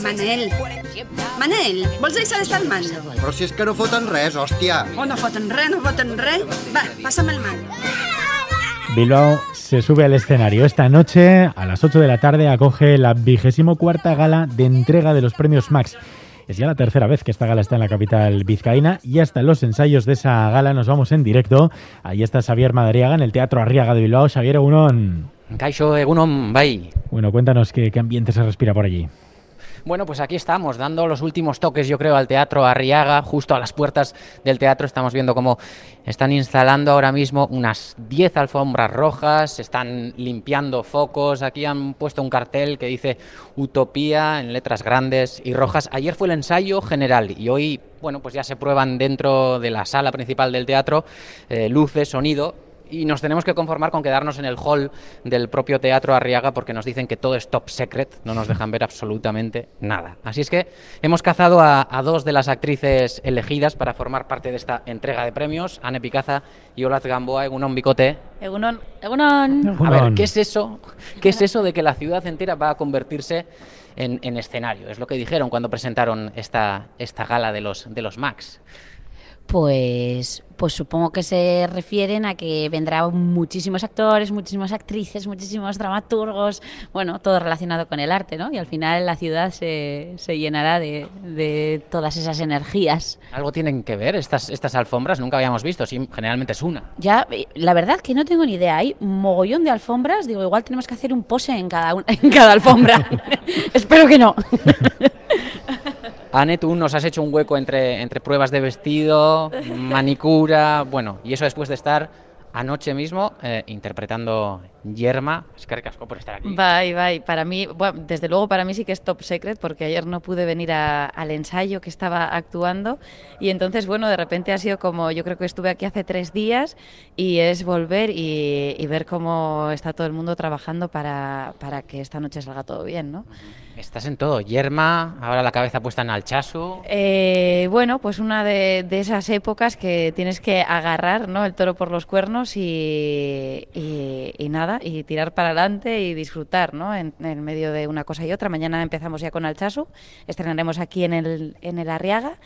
Manel, vols deixar d'estar al mando? Però si és que no foten res, hòstia. Oh, no foten res. Va, pásame el mando. Bilbao se sube al escenario. Esta noche, a las 8 de la tarde, acoge la 24ª gala de entrega de los premios Max. Es ya la tercera vez que esta gala está en la capital vizcaína y hasta los ensayos de esa gala nos vamos en directo. Ahí está Xavier Madariaga en el Teatro Arriaga de Bilbao. Xavier, egunon. Kaixo, egunon, bai. Bueno, cuéntanos qué ambiente se respira por allí. Bueno, pues aquí estamos, dando los últimos toques, yo creo, al Teatro Arriaga, justo a las puertas del teatro. Estamos viendo cómo están instalando ahora mismo unas 10 alfombras rojas, están limpiando focos. Aquí han puesto un cartel que dice Utopía en letras grandes y rojas. Ayer fue el ensayo general y hoy, bueno, pues ya se prueban dentro de la sala principal del teatro luces, sonido. Y nos tenemos que conformar con quedarnos en el hall del propio Teatro Arriaga porque nos dicen que todo es top secret, no nos dejan ver absolutamente nada. Así es que hemos cazado a dos de las actrices elegidas para formar parte de esta entrega de premios, Ane Picaza y Olatz Gamboa. Egunon, Bicote. Egunon. A ver, ¿qué es eso? ¿Qué es eso de que la ciudad entera va a convertirse en escenario? Es lo que dijeron cuando presentaron esta gala de los Max. Pues supongo que se refieren a que vendrán muchísimos actores, muchísimas actrices, muchísimos dramaturgos, bueno, todo relacionado con el arte, ¿no? Y al final la ciudad se llenará de todas esas energías. ¿Algo tienen que ver estas alfombras? Nunca habíamos visto, sí, generalmente es una. Ya, la verdad que no tengo ni idea, hay mogollón de alfombras, digo, igual tenemos que hacer un pose en cada alfombra. Espero que no. Ane, tú nos has hecho un hueco entre pruebas de vestido, manicura, bueno, y eso después de estar anoche mismo interpretando Yerma. Es que recasco por estar aquí. Bye. Para mí, bueno, desde luego para mí sí que es top secret porque ayer no pude venir al ensayo que estaba actuando y entonces, bueno, de repente ha sido como, yo creo que estuve aquí hace 3 días y es volver y ver cómo está todo el mundo trabajando para que esta noche salga todo bien, ¿no? Estás en todo, Yerma, ahora la cabeza puesta en Altsasu. Bueno, pues una de esas épocas que tienes que agarrar, ¿no?, el toro por los cuernos y nada, y tirar para adelante y disfrutar, ¿no?, en medio de una cosa y otra. Mañana empezamos ya con Altsasu, estrenaremos aquí en el Arriaga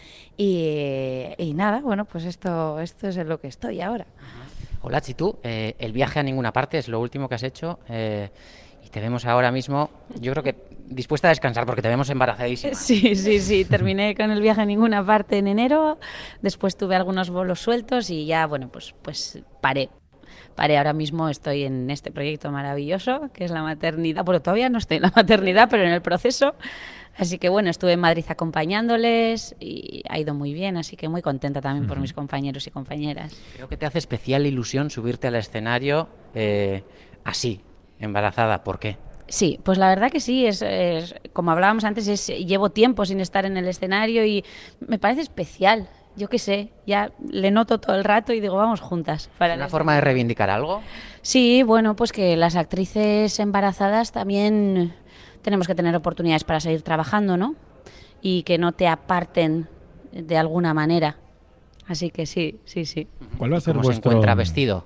y nada, bueno, pues esto es en lo que estoy ahora. Hola, Chitu, el viaje a ninguna parte es lo último que has hecho. Y te vemos ahora mismo, yo creo que dispuesta a descansar porque te vemos embarazadísima. Sí, terminé con el viaje a ninguna parte en enero, después tuve algunos bolos sueltos y ya, bueno, pues paré. Ahora mismo estoy en este proyecto maravilloso que es la maternidad. Bueno, todavía no estoy en la maternidad, pero en el proceso. Así que bueno, estuve en Madrid acompañándoles y ha ido muy bien, así que muy contenta también por mis compañeros y compañeras. Creo que te hace especial ilusión subirte al escenario así, embarazada. ¿Por qué? Sí, pues la verdad que sí, es como hablábamos antes, llevo tiempo sin estar en el escenario y me parece especial. Yo qué sé, ya le noto todo el rato y digo, vamos juntas. ¿Es una forma de reivindicar algo? Sí, bueno, pues que las actrices embarazadas también tenemos que tener oportunidades para seguir trabajando, ¿no? Y que no te aparten de alguna manera. Así que sí. ¿Cuál va a ser ¿Cómo se encuentra vestido?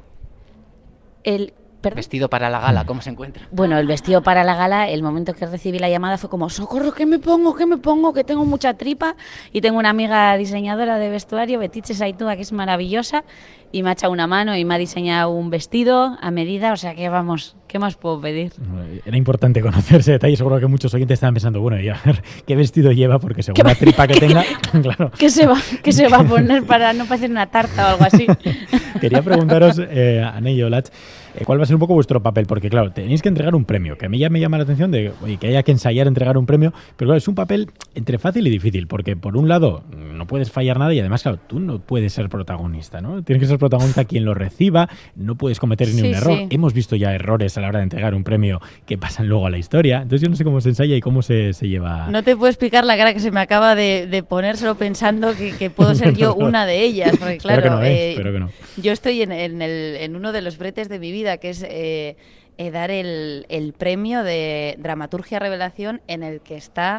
¿Perdón? Vestido para la gala, ¿cómo se encuentra? Bueno, el vestido para la gala, el momento que recibí la llamada fue como, socorro, ¿qué me pongo? Que tengo mucha tripa y tengo una amiga diseñadora de vestuario, Betitxe Saitúa, que es maravillosa y me ha echado una mano y me ha diseñado un vestido a medida, o sea que vamos, ¿qué más puedo pedir? Era importante conocer ese detalle, seguro que muchos oyentes estaban pensando, bueno, y a ver qué vestido lleva, porque según la tripa que tenga, claro. ¿Qué se va a poner para no parecer una tarta o algo así? Quería preguntaros, Ane y Olatz, ¿cuál va a ser un poco vuestro papel? Porque claro, tenéis que entregar un premio, que a mí ya me llama la atención de que haya que ensayar entregar un premio, pero claro, es un papel entre fácil y difícil, porque por un lado no puedes fallar nada y además, claro, tú no puedes ser protagonista, ¿no? Tienes que ser protagonista quien lo reciba, no puedes cometer ni un error. Sí. Hemos visto ya errores a la hora de entregar un premio que pasan luego a la historia, entonces yo no sé cómo se ensaya y cómo se lleva. No te puedo explicar la cara que se me acaba de poner solo pensando que puedo ser yo una de ellas, porque claro, espero que no. Yo estoy en uno de los bretes de mi vida, que es dar el premio de Dramaturgia Revelación, en el que está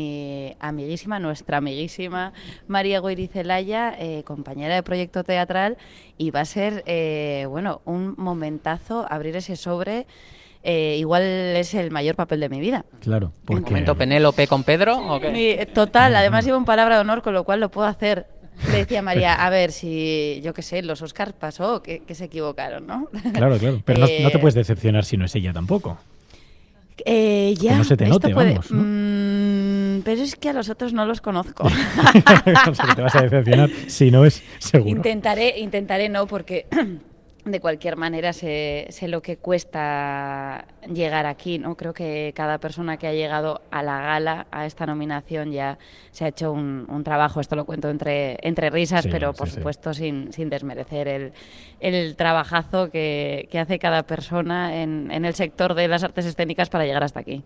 nuestra amiguísima María Goirizelaya, compañera de proyecto teatral, y va a ser un momentazo abrir ese sobre igual es el mayor papel de mi vida. Claro, ¿Un porque... momento Penélope con Pedro o qué? Total, además llevo un palabra de honor, con lo cual lo puedo hacer. Le decía a María, a ver si, yo qué sé, los Oscars pasó, que se equivocaron, ¿no? Claro, pero no te puedes decepcionar si no es ella tampoco. Ya, que no se te note, vamos, ¿no? Pero es que a los otros no los conozco. O sea, que te vas a decepcionar si no es seguro. Intentaré no, porque de cualquier manera sé lo que cuesta llegar aquí, ¿no? Creo que cada persona que ha llegado a la gala, a esta nominación, ya se ha hecho un trabajo. Esto lo cuento entre risas, Sí, pero sí, por sí. supuesto sin desmerecer el trabajazo que hace cada persona en el sector de las artes escénicas para llegar hasta aquí.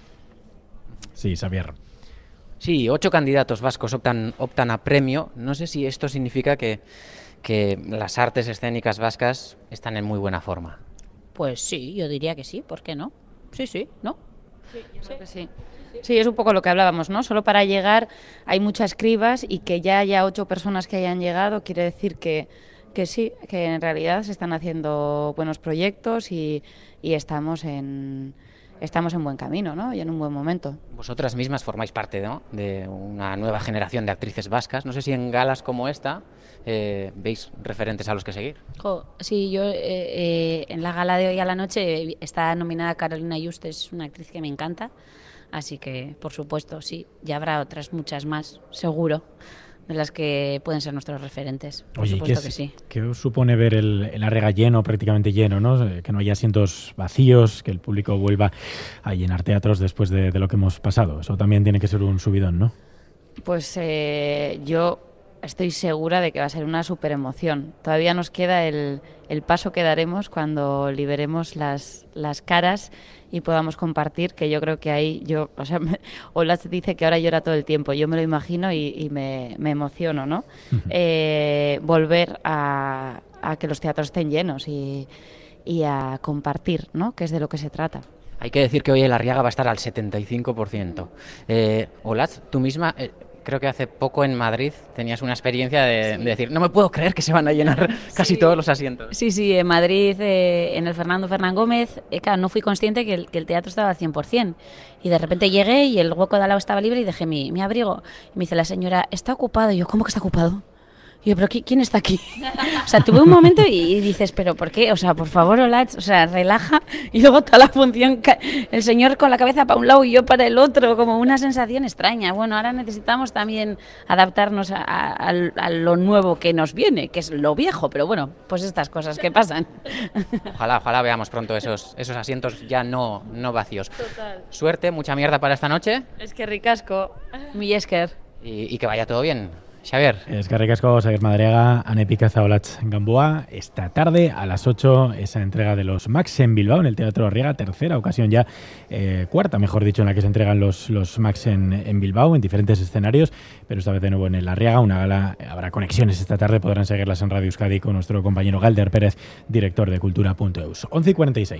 Sí, Xavier. Sí, 8 candidatos vascos optan a premio. No sé si esto significa que las artes escénicas vascas están en muy buena forma. Pues sí, yo diría que sí, ¿por qué no? Sí, ¿no? Creo que sí. Sí, es un poco lo que hablábamos, ¿no? Solo para llegar hay muchas cribas, y que ya haya 8 personas que hayan llegado quiere decir que sí, que en realidad se están haciendo buenos proyectos y estamos en buen camino, ¿no? Y en un buen momento. Vosotras mismas formáis parte, ¿no?, de una nueva generación de actrices vascas. No sé si en galas como esta veis referentes a los que seguir. Sí, yo en la gala de hoy a la noche está nominada Carolina Just, es una actriz que me encanta, así que por supuesto sí, ya habrá otras muchas más, seguro, de las que pueden ser nuestros referentes. Por Oye, supuesto que sí. ¿qué os supone ver el Arriaga lleno, prácticamente lleno, ¿no? Que no haya asientos vacíos, que el público vuelva a llenar teatros después de lo que hemos pasado? Eso también tiene que ser un subidón, ¿no? Pues yo estoy segura de que va a ser una super emoción. Todavía nos queda el paso que daremos cuando liberemos las caras y podamos compartir, que yo creo que ahí Ola dice que ahora llora todo el tiempo, yo me lo imagino y me emociono, ¿no? Volver a que los teatros estén llenos y a compartir, ¿no? Que es de lo que se trata. Hay que decir que hoy el Arriaga va a estar al 75%. Olatz, tú misma, creo que hace poco en Madrid tenías una experiencia de decir, no me puedo creer que se van a llenar casi todos los asientos. Sí, en Madrid, en el Fernando Fernán Gómez, claro, no fui consciente que el teatro estaba al 100%. Y de repente llegué y el hueco de al lado estaba libre y dejé mi abrigo. Y me dice la señora, ¿está ocupado? Y yo, ¿cómo que está ocupado? Y yo, ¿pero quién está aquí? O sea, tuve un momento y dices, ¿pero por qué? O sea, por favor, Olatz, o sea, relaja. Y luego toda la función, el señor con la cabeza para un lado y yo para el otro, como una sensación extraña. Bueno, ahora necesitamos también adaptarnos a lo nuevo que nos viene, que es lo viejo, pero bueno, pues estas cosas que pasan. Ojalá veamos pronto esos asientos ya no vacíos. Total. Suerte, mucha mierda para esta noche. Es que ricasco. Mi esker. Y que vaya todo bien. Xavier. Eskerrik asko, Xavier Madariaga, Ane Pikaza, Olatz Gamboa. Esta tarde a las 8 esa entrega de los Max en Bilbao, en el Teatro Arriaga, tercera ocasión ya, cuarta mejor dicho, en la que se entregan los Max en Bilbao, en diferentes escenarios, pero esta vez de nuevo en el Arriaga, una gala. Habrá conexiones esta tarde, podrán seguirlas en Radio Euskadi con nuestro compañero Galder Pérez, director de Cultura.eus. 11:46.